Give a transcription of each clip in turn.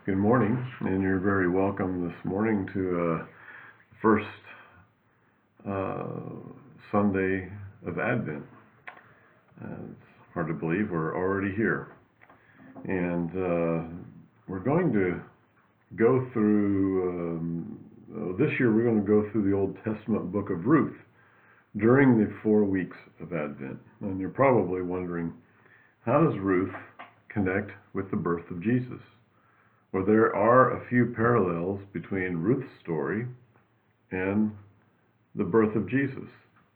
Good morning, and you're very welcome this morning to first Sunday of Advent. It's hard to believe we're already here. And we're going to go through, this year we're going to go through the Old Testament book of Ruth during the 4 weeks of Advent. And you're probably wondering, how does Ruth connect with the birth of Jesus? Well, there are a few parallels between Ruth's story and the birth of Jesus.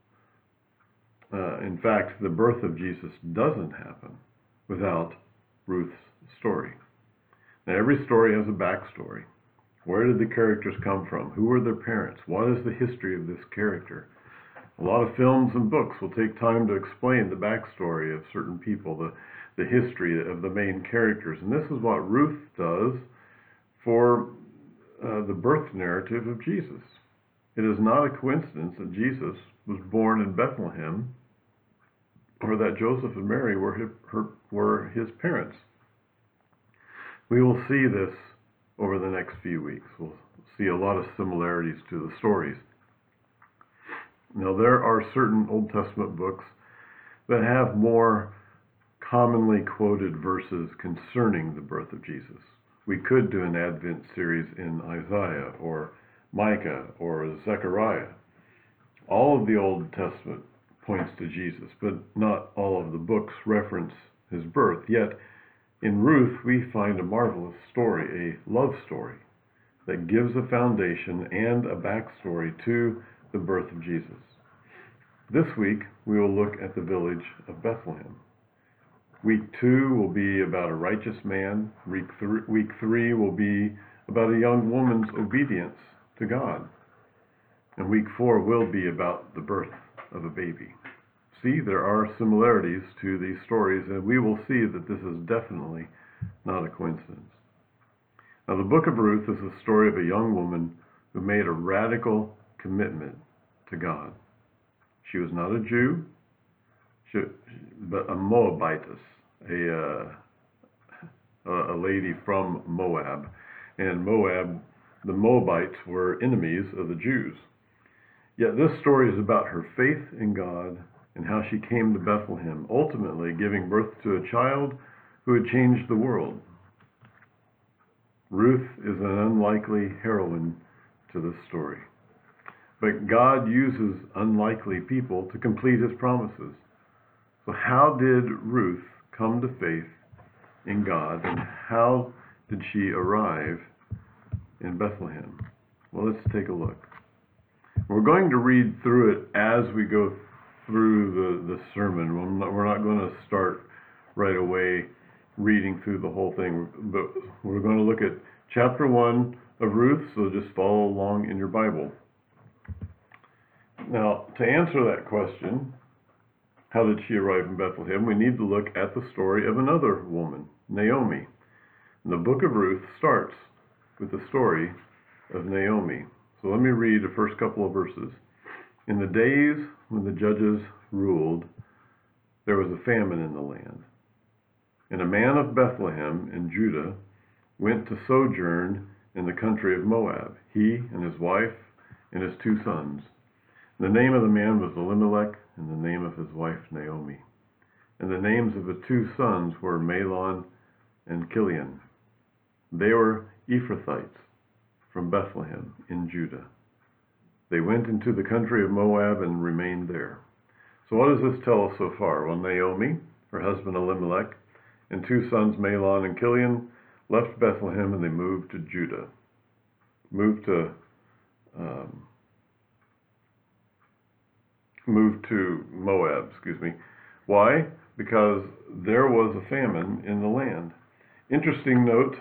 In fact, the birth of Jesus doesn't happen without Ruth's story. Now, every story has a backstory. Where did the characters come from? Who were their parents? What is the history of this character? A lot of films and books will take time to explain the backstory of certain people, the history of the main characters. And this is what Ruth does for the birth narrative of Jesus. It is not a coincidence that Jesus was born in Bethlehem or that Joseph and Mary were his parents. We will see this over the next few weeks. We'll see a lot of similarities to the stories. Now, there are certain Old Testament books that have more commonly quoted verses concerning the birth of Jesus. We could do an Advent series in Isaiah or Micah or Zechariah. All of the Old Testament points to Jesus, but not all of the books reference his birth. Yet, in Ruth, we find a marvelous story, a love story, that gives a foundation and a backstory to the birth of Jesus. This week, we will look at the village of Bethlehem. Week 2 will be about a righteous man. Week 3 will be about a young woman's obedience to God. And week 4 will be about the birth of a baby. See, there are similarities to these stories, and we will see that this is definitely not a coincidence. Now, the book of Ruth is the story of a young woman who made a radical commitment to God. She was not a Jew, but a Moabitess, a lady from Moab. And Moab, the Moabites were enemies of the Jews. Yet this story is about her faith in God and how she came to Bethlehem, ultimately giving birth to a child who had changed the world. Ruth is an unlikely heroine to this story. But God uses unlikely people to complete his promises. So how did Ruth come to faith in God, and how did she arrive in Bethlehem? Well, let's take a look. We're going to read through it as we go through the sermon. We're not going to start right away reading through the whole thing, but we're going to look at chapter 1 of Ruth, so just follow along in your Bible. Now, to answer that question, how did she arrive in Bethlehem, we need to look at the story of another woman, Naomi. And the book of Ruth starts with the story of Naomi. So let me read the first couple of verses. In the days when the judges ruled, there was a famine in the land. And a man of Bethlehem in Judah went to sojourn in the country of Moab, he and his wife and his 2 sons. The name of the man was Elimelech, and the name of his wife Naomi. And the names of the 2 sons were Mahlon and Chilion. They were Ephrathites from Bethlehem in Judah. They went into the country of Moab and remained there. So what does this tell us so far? Well, Naomi, her husband Elimelech, and 2 sons Mahlon and Chilion left Bethlehem and they moved to Judah. Moved to Moab, Why? Because there was a famine in the land. Interesting note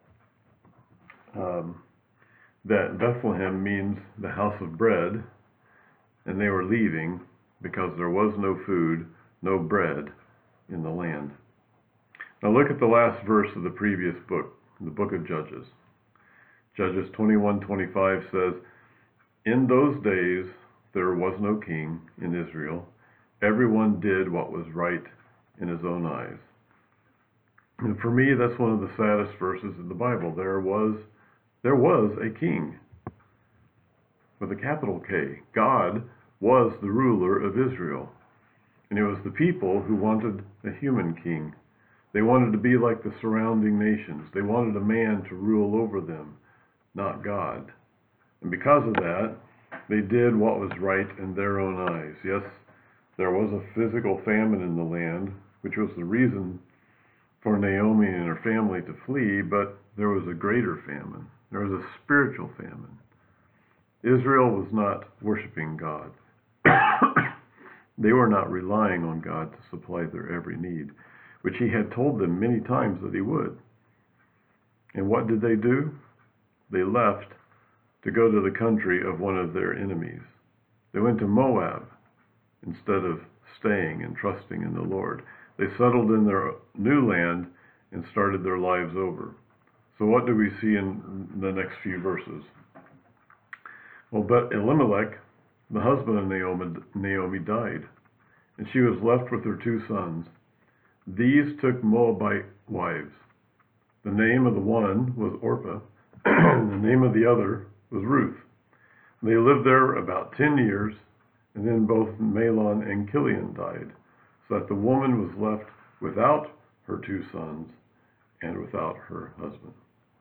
that Bethlehem means the house of bread, and they were leaving because there was no food, no bread in the land. Now look at the last verse of the previous book, the book of Judges. Judges 21:25 says, "In those days there was no king in Israel. Everyone did what was right in his own eyes." And for me, that's one of the saddest verses in the Bible. There was a king with a capital K. God was the ruler of Israel. And it was the people who wanted a human king. They wanted to be like the surrounding nations. They wanted a man to rule over them, not God. And because of that, they did what was right in their own eyes. Yes, there was a physical famine in the land, which was the reason for Naomi and her family to flee, but there was a greater famine. There was a spiritual famine. Israel was not worshiping God. They were not relying on God to supply their every need, which he had told them many times that he would. And what did they do? They left to go to the country of one of their enemies. They went to Moab instead of staying and trusting in the Lord. They settled in their new land and started their lives over. So what do we see in the next few verses? Well, but Elimelech, the husband of Naomi died, and she was left with her 2 sons. These took Moabite wives. The name of the one was Orpah, and the name of the other was Ruth. They lived there about 10 years, and then both Mahlon and Chilion died, so that the woman was left without her 2 sons and without her husband.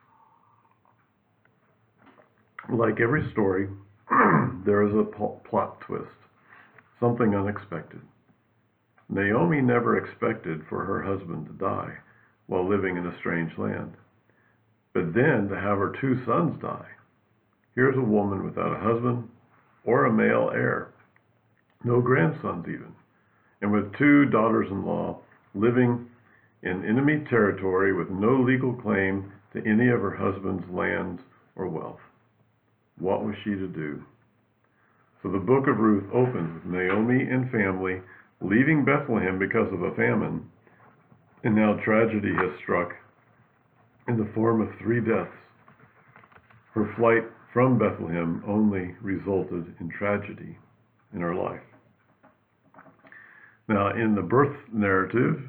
Like every story, there is a plot twist, something unexpected. Naomi never expected for her husband to die while living in a strange land. But then to have her 2 sons die. Here's a woman without a husband or a male heir, no grandsons even, and with 2 daughters-in-law living in enemy territory with no legal claim to any of her husband's lands or wealth. What was she to do? So the book of Ruth opens with Naomi and family leaving Bethlehem because of a famine, and now tragedy has struck in the form of 3 deaths. Her flight from Bethlehem only resulted in tragedy in her life. Now, in the birth narrative,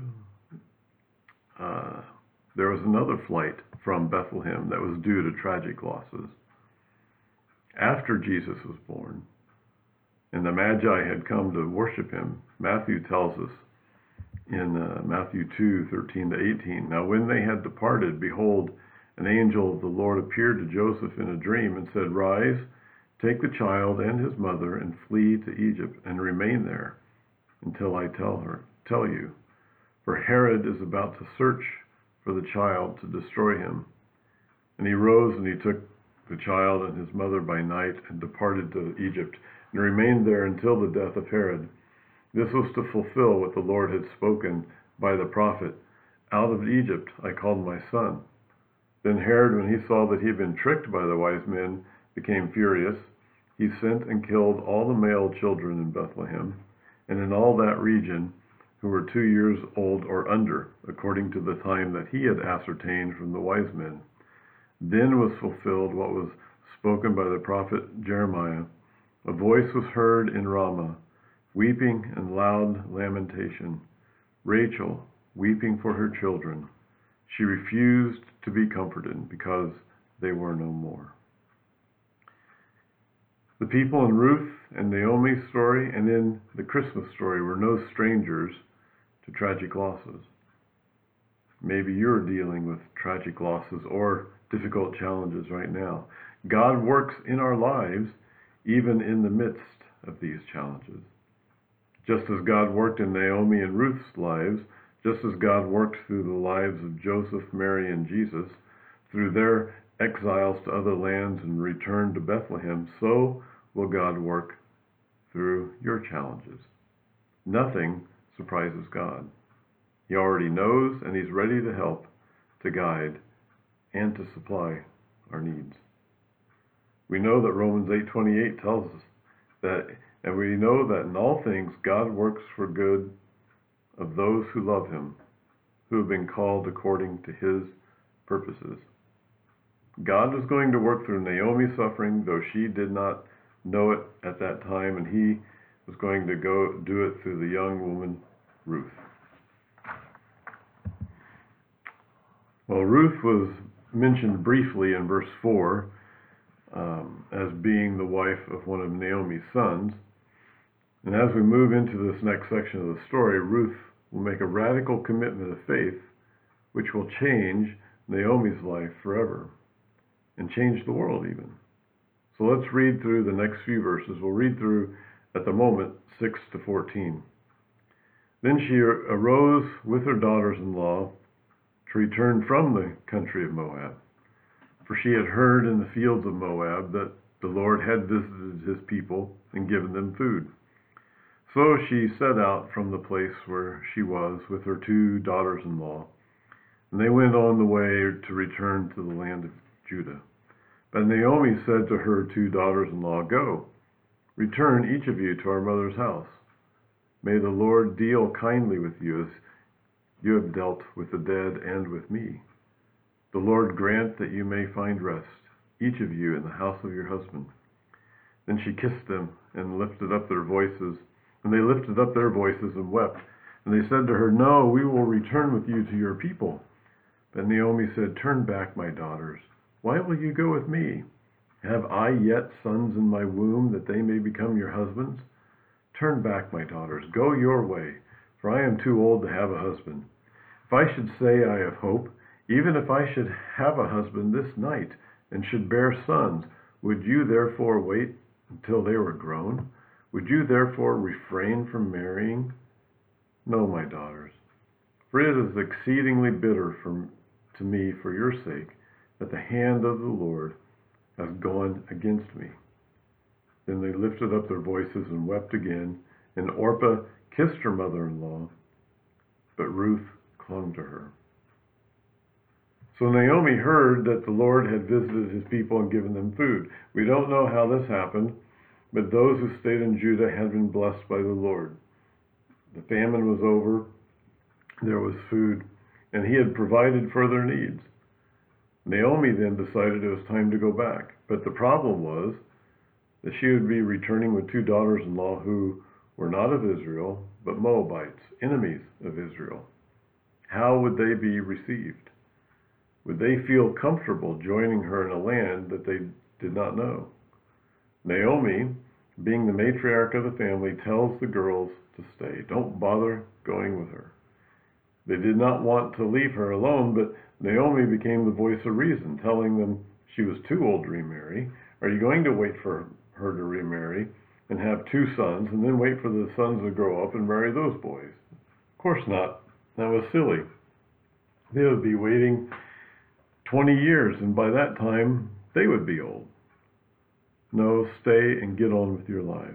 there was another flight from Bethlehem that was due to tragic losses. After Jesus was born, and the Magi had come to worship him, Matthew tells us in Matthew 2:13-18, now when they had departed, behold, an angel of the Lord appeared to Joseph in a dream and said, rise, take the child and his mother and flee to Egypt and remain there until I tell you. For Herod is about to search for the child to destroy him. And he rose and he took the child and his mother by night and departed to Egypt and remained there until the death of Herod. This was to fulfill what the Lord had spoken by the prophet, out of Egypt I called my son. Then Herod, when he saw that he had been tricked by the wise men, became furious. He sent and killed all the male children in Bethlehem and in all that region who were 2 years old or under, according to the time that he had ascertained from the wise men. Then was fulfilled what was spoken by the prophet Jeremiah. A voice was heard in Ramah, weeping and loud lamentation. Rachel, weeping for her children. She refused to be comforted because they were no more. The people in Ruth and Naomi's story and in the Christmas story were no strangers to tragic losses. Maybe you're dealing with tragic losses or difficult challenges right now. God works in our lives even in the midst of these challenges. Just as God worked in Naomi and Ruth's lives, just as God worked through the lives of Joseph, Mary, and Jesus, through their exiles to other lands and return to Bethlehem, so will God work through your challenges. Nothing surprises God. He already knows, and he's ready to help, to guide, and to supply our needs. We know that Romans 8:28 tells us that, and we know that in all things God works for good of those who love him, who have been called according to his purposes. God was going to work through Naomi's suffering, though she did not know it at that time, and he was going to go do it through the young woman, Ruth. Well, Ruth was mentioned briefly in verse 4 as being the wife of one of Naomi's sons. And as we move into this next section of the story, Ruth will make a radical commitment of faith which will change Naomi's life forever and change the world even. So let's read through the next few verses. We'll read through, at the moment, 6 to 14. Then she arose with her daughters-in-law to return from the country of Moab. For she had heard in the fields of Moab that the Lord had visited his people and given them food. So she set out from the place where she was with her 2 daughters-in-law, and they went on the way to return to the land of Judah. But Naomi said to her 2 daughters-in-law, "Go, return each of you to our mother's house. May the Lord deal kindly with you as you have dealt with the dead and with me. The Lord grant that you may find rest, each of you in the house of your husband." Then she kissed them and lifted up their voices, and they lifted up their voices and wept. And they said to her, "No, we will return with you to your people." But Naomi said, "Turn back, my daughters. Why will you go with me? Have I yet sons in my womb that they may become your husbands? Turn back, my daughters. Go your way, for I am too old to have a husband. If I should say I have hope, even if I should have a husband this night and should bear sons, would you therefore wait until they were grown? Would you therefore refrain from marrying? No, my daughters, for it is exceedingly bitter to me for your sake that the hand of the Lord has gone against me." Then they lifted up their voices and wept again, and Orpah kissed her mother-in-law, but Ruth clung to her. So Naomi heard that the Lord had visited his people and given them food. We don't know how this happened, but those who stayed in Judah had been blessed by the Lord. The famine was over, there was food, and he had provided for their needs. Naomi then decided it was time to go back, but the problem was that she would be returning with 2 daughters-in-law who were not of Israel, but Moabites, enemies of Israel. How would they be received? Would they feel comfortable joining her in a land that they did not know? Naomi, being the matriarch of the family, tells the girls to stay. Don't bother going with her. They did not want to leave her alone, but Naomi became the voice of reason, telling them she was too old to remarry. Are you going to wait for her to remarry and have 2 sons, and then wait for the sons to grow up and marry those boys? Of course not. That was silly. They would be waiting 20 years, and by that time, they would be old. No, stay and get on with your lives.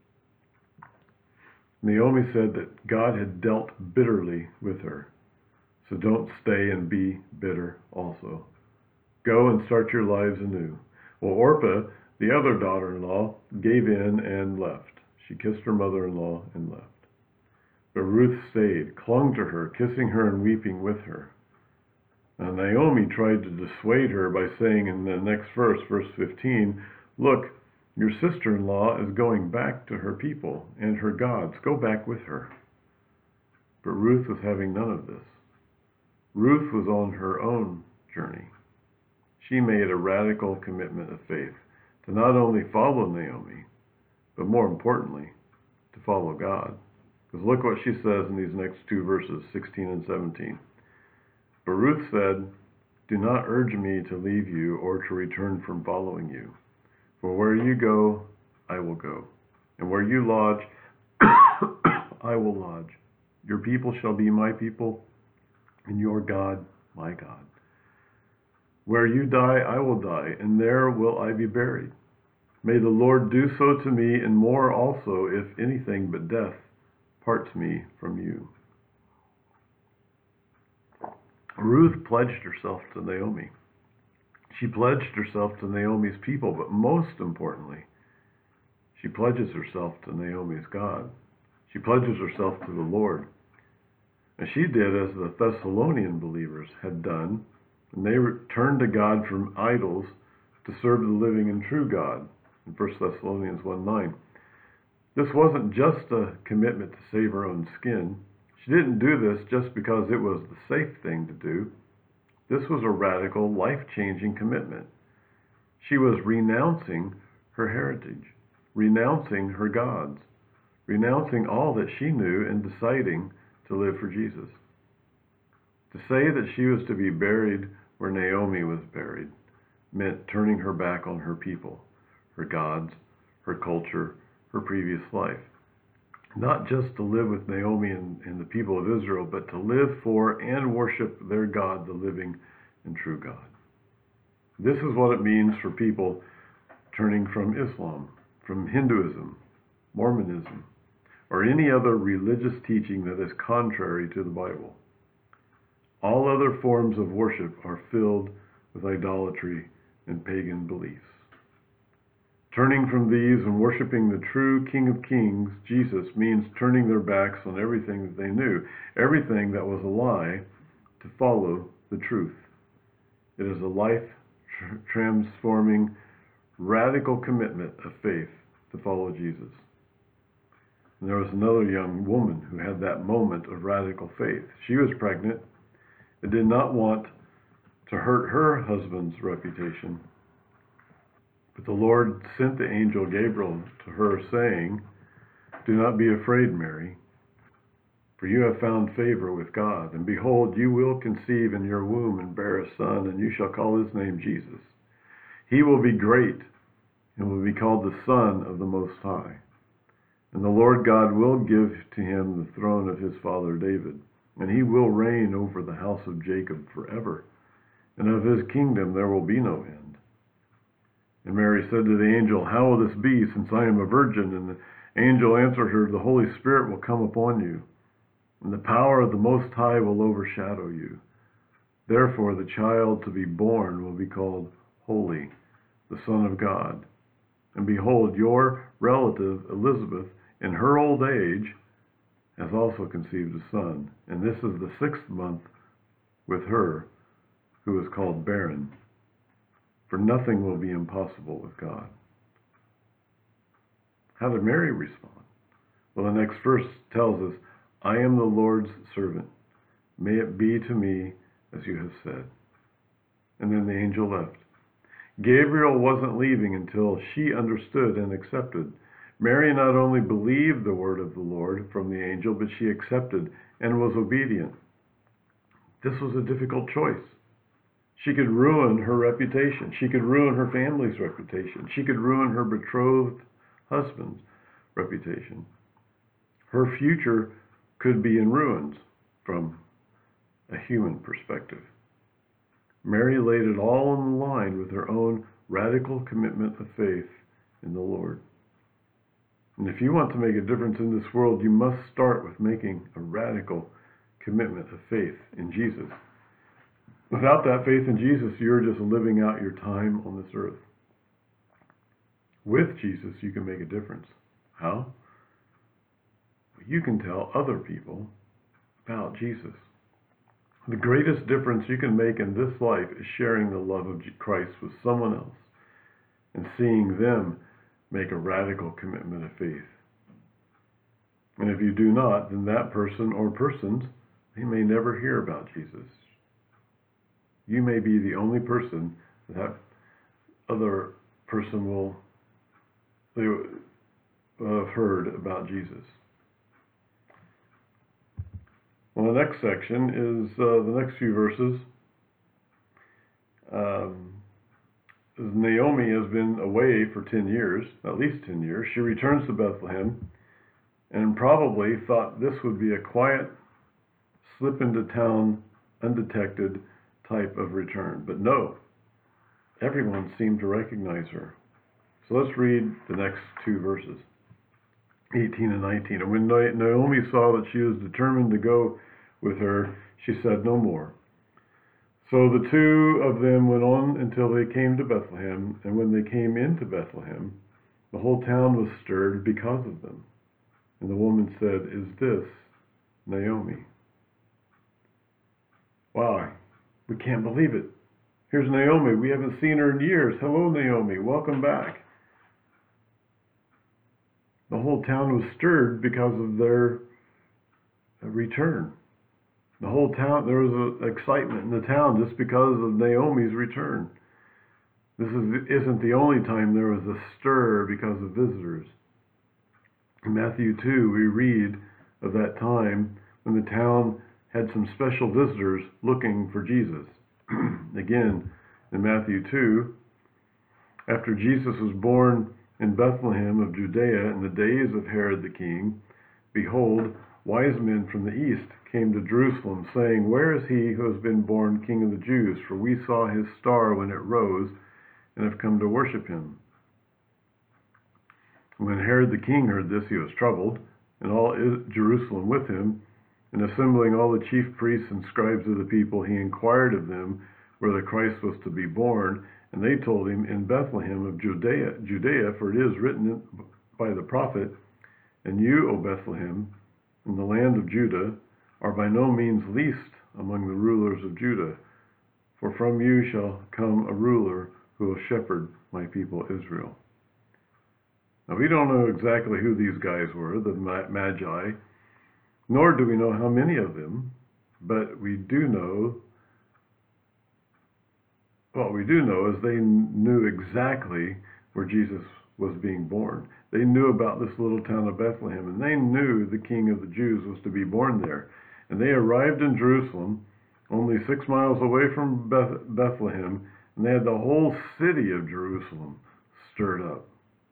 Naomi said that God had dealt bitterly with her, so don't stay and be bitter also. Go and start your lives anew. Well, Orpah, the other daughter-in-law, gave in and left. She kissed her mother-in-law and left. But Ruth stayed, clung to her, kissing her and weeping with her. Now Naomi tried to dissuade her by saying in the next verse, verse 15, "Look, your sister-in-law is going back to her people and her gods. Go back with her." But Ruth was having none of this. Ruth was on her own journey. She made a radical commitment of faith to not only follow Naomi, but more importantly, to follow God. Because look what she says in these next 2 verses, 16 and 17. But Ruth said, "Do not urge me to leave you or to return from following you. For where you go, I will go. And where you lodge, I will lodge. Your people shall be my people, and your God, my God. Where you die, I will die, and there will I be buried. May the Lord do so to me, and more also, if anything but death parts me from you." Ruth pledged herself to Naomi. She pledged herself to Naomi's people, but most importantly, she pledges herself to Naomi's God. She pledges herself to the Lord. And she did as the Thessalonian believers had done, and they turned to God from idols to serve the living and true God in 1 Thessalonians 1:9. This wasn't just a commitment to save her own skin. She didn't do this just because it was the safe thing to do. This was a radical, life-changing commitment. She was renouncing her heritage, renouncing her gods, renouncing all that she knew and deciding to live for Jesus. To say that she was to be buried where Naomi was buried meant turning her back on her people, her gods, her culture, her previous life. Not just to live with Naomi and the people of Israel, but to live for and worship their God, the living and true God. This is what it means for people turning from Islam, from Hinduism, Mormonism, or any other religious teaching that is contrary to the Bible. All other forms of worship are filled with idolatry and pagan beliefs. Turning from these and worshiping the true King of Kings, Jesus, means turning their backs on everything that they knew, everything that was a lie, to follow the truth. It is a life-transforming, radical commitment of faith to follow Jesus. And there was another young woman who had that moment of radical faith. She was pregnant and did not want to hurt her husband's reputation. But the Lord sent the angel Gabriel to her, saying, "Do not be afraid, Mary, for you have found favor with God. And behold, you will conceive in your womb and bear a son, and you shall call his name Jesus. He will be great and will be called the Son of the Most High. And the Lord God will give to him the throne of his father David, and he will reign over the house of Jacob forever, and of his kingdom there will be no end." And Mary said to the angel, "How will this be, since I am a virgin?" And the angel answered her, "The Holy Spirit will come upon you, and the power of the Most High will overshadow you. Therefore the child to be born will be called Holy, the Son of God. And behold, your relative Elizabeth, in her old age, has also conceived a son, and this is the 6th month with her who is called barren. For nothing will be impossible with God." How did Mary respond? Well, the next verse tells us, "I am the Lord's servant. May it be to me as you have said." And then the angel left. Gabriel wasn't leaving until she understood and accepted. Mary not only believed the word of the Lord from the angel, but she accepted and was obedient. This was a difficult choice. She could ruin her reputation. She could ruin her family's reputation. She could ruin her betrothed husband's reputation. Her future could be in ruins from a human perspective. Mary laid it all on the line with her own radical commitment of faith in the Lord. And if you want to make a difference in this world, you must start with making a radical commitment of faith in Jesus. Without that faith in Jesus, you're just living out your time on this earth. With Jesus, you can make a difference. How? You can tell other people about Jesus. The greatest difference you can make in this life is sharing the love of Christ with someone else and seeing them make a radical commitment of faith. And if you do not, then that person or persons, they may never hear about Jesus. You may be the only person that other person will have heard about Jesus. Well, the next section is the next few verses. Naomi has been away for 10 years, at least 10 years. She returns to Bethlehem and probably thought this would be a quiet, slip into town, undetected type of return. But no, everyone seemed to recognize her. So let's read the next two verses, 18 and 19. "And when Naomi saw that she was determined to go with her, she said no more. So the two of them went on until they came to Bethlehem. And when they came into Bethlehem, the whole town was stirred because of them. And the woman said, 'Is this Naomi?'" Wow, we can't believe it. Here's Naomi. We haven't seen her in years. Hello, Naomi. Welcome back. The whole town was stirred because of their return. The whole town, there was excitement in the town just because of Naomi's return. Isn't the only time there was a stir because of visitors. In Matthew 2, we read of that time when the town had some special visitors looking for Jesus. Again, in Matthew 2, after Jesus was born in Bethlehem of Judea in the days of Herod the king, behold, wise men from the east came to Jerusalem, saying, "Where is he who has been born King of the Jews? For we saw his star when it rose, and have come to worship him." When Herod the king heard this, he was troubled, and all Jerusalem with him. And assembling all the chief priests and scribes of the people, he inquired of them where the Christ was to be born. And they told him, "In Bethlehem of Judea, for it is written by the prophet, and you, O Bethlehem, in the land of Judah, are by no means least among the rulers of Judah. For from you shall come a ruler who will shepherd my people Israel." Now, we don't know exactly who these guys were, the Magi, nor do we know how many of them, but we do know, what we do know is they knew exactly where Jesus was being born. They knew about this little town of Bethlehem, and they knew the King of the Jews was to be born there. And they arrived in Jerusalem, only 6 miles away from Bethlehem, and they had the whole city of Jerusalem stirred up.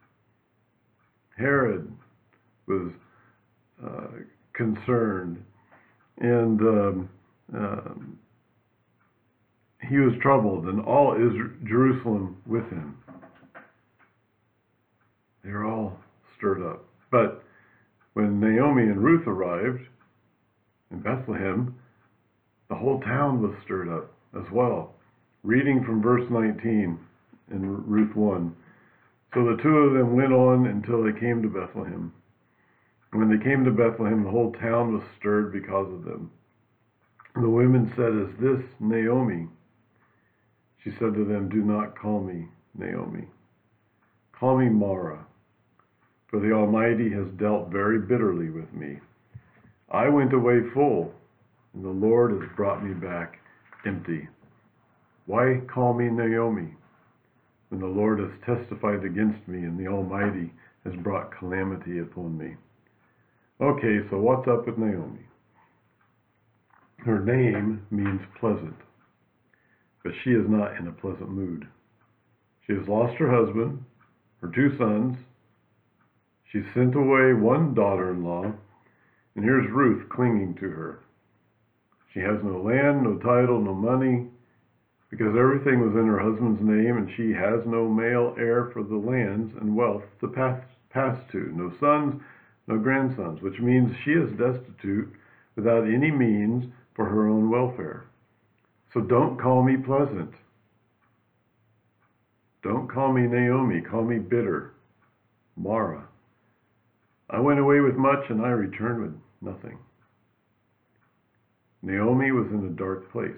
Herod was concerned, and he was troubled, and all Jerusalem with him. They were all stirred up. But when Naomi and Ruth arrived in Bethlehem, the whole town was stirred up as well. Reading from verse 19 in Ruth 1. "So the two of them went on until they came to Bethlehem. And when they came to Bethlehem, the whole town was stirred because of them. And the women said, 'Is this Naomi?' She said to them, 'Do not call me Naomi. Call me Mara, for the Almighty has dealt very bitterly with me. I went away full, and the Lord has brought me back empty. Why call me Naomi, when the Lord has testified against me, and the Almighty has brought calamity upon me?'" Okay, so what's up with Naomi? Her name means pleasant, but she is not in a pleasant mood. She has lost her husband, her 2 sons. She sent away one daughter-in-law, and here's Ruth clinging to her. She has no land, no title, no money, because everything was in her husband's name, and she has no male heir for the lands and wealth to pass to, no sons, no grandsons, which means she is destitute without any means for her own welfare. So don't call me pleasant. Don't call me Naomi. Call me bitter, Mara. I went away with much, and I returned with nothing. Naomi was in a dark place.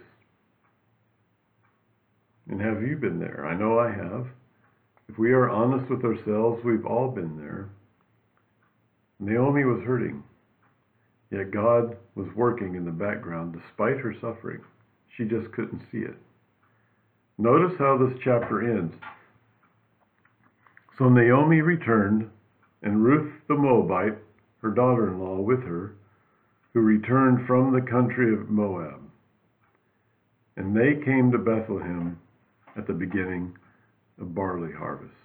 And have you been there? I know I have. If we are honest with ourselves, we've all been there. Naomi was hurting, yet God was working in the background despite her suffering. She just couldn't see it. Notice how this chapter ends. "So Naomi returned, and Ruth the Moabite, her daughter-in-law, with her, who returned from the country of Moab. And they came to Bethlehem at the beginning of barley harvest."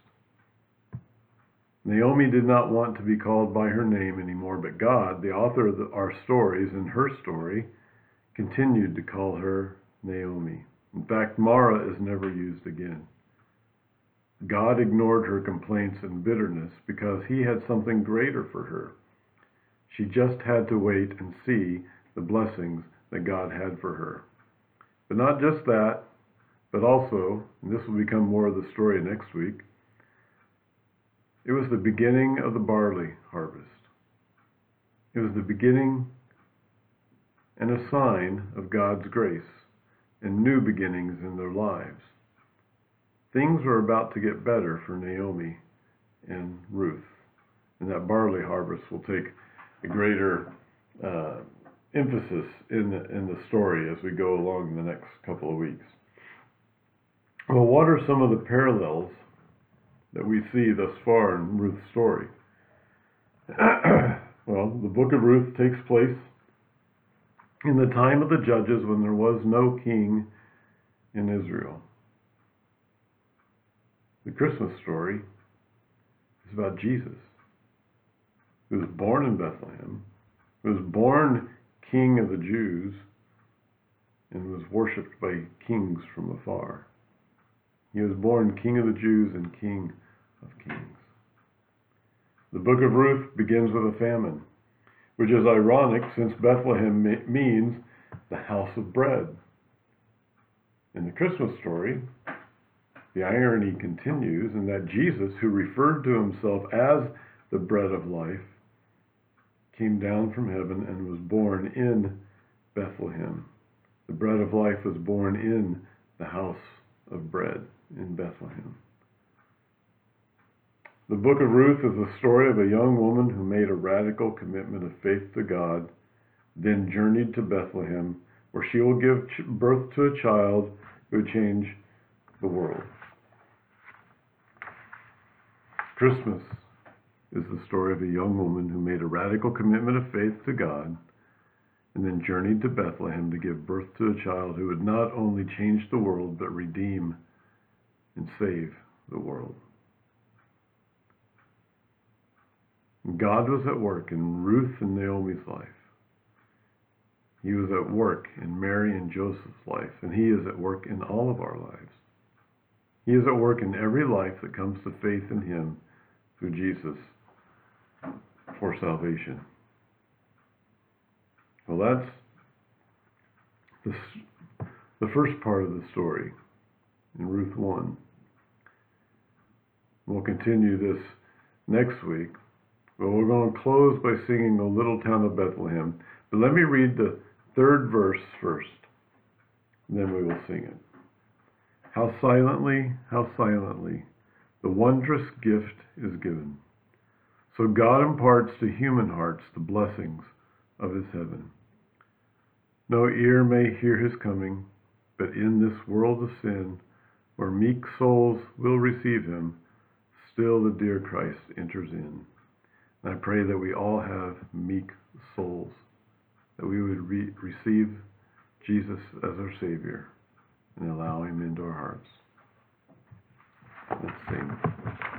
Naomi did not want to be called by her name anymore, but God, the author of our stories and her story, continued to call her Naomi. In fact, Mara is never used again. God ignored her complaints and bitterness because he had something greater for her. She just had to wait and see the blessings that God had for her. But not just that, but also, and this will become more of the story next week, it was the beginning of the barley harvest. It was the beginning and a sign of God's grace and new beginnings in their lives. Things were about to get better for Naomi and Ruth, and that barley harvest will take a greater emphasis in the story as we go along the next couple of weeks. Well, what are some of the parallels that we see thus far in Ruth's story? Well, the book of Ruth takes place in the time of the judges when there was no king in Israel. The Christmas story is about Jesus, who was born in Bethlehem, who was born King of the Jews, and was worshipped by kings from afar. He was born King of the Jews and King of Kings. The book of Ruth begins with a famine, which is ironic since Bethlehem means the house of bread. In the Christmas story, the irony continues in that Jesus, who referred to himself as the bread of life, came down from heaven and was born in Bethlehem. The bread of life was born in the house of bread in Bethlehem. The book of Ruth is the story of a young woman who made a radical commitment of faith to God, then journeyed to Bethlehem, where she will give birth to a child who would change the world. Christmas is the story of a young woman who made a radical commitment of faith to God, and then journeyed to Bethlehem to give birth to a child who would not only change the world, but redeem and save the world. God was at work in Ruth and Naomi's life. He was at work in Mary and Joseph's life, and he is at work in all of our lives. He is at work in every life that comes to faith in him through Jesus for salvation. Well, that's the first part of the story in Ruth 1. We'll continue this next week. Well, we're going to close by singing The Little Town of Bethlehem. But let me read the third verse first, and then we will sing it. How silently, the wondrous gift is given. So God imparts to human hearts the blessings of his heaven. No ear may hear his coming, but in this world of sin, where meek souls will receive him, still the dear Christ enters in. And I pray that we all have meek souls, that we would receive Jesus as our Savior and allow him into our hearts. Let's sing.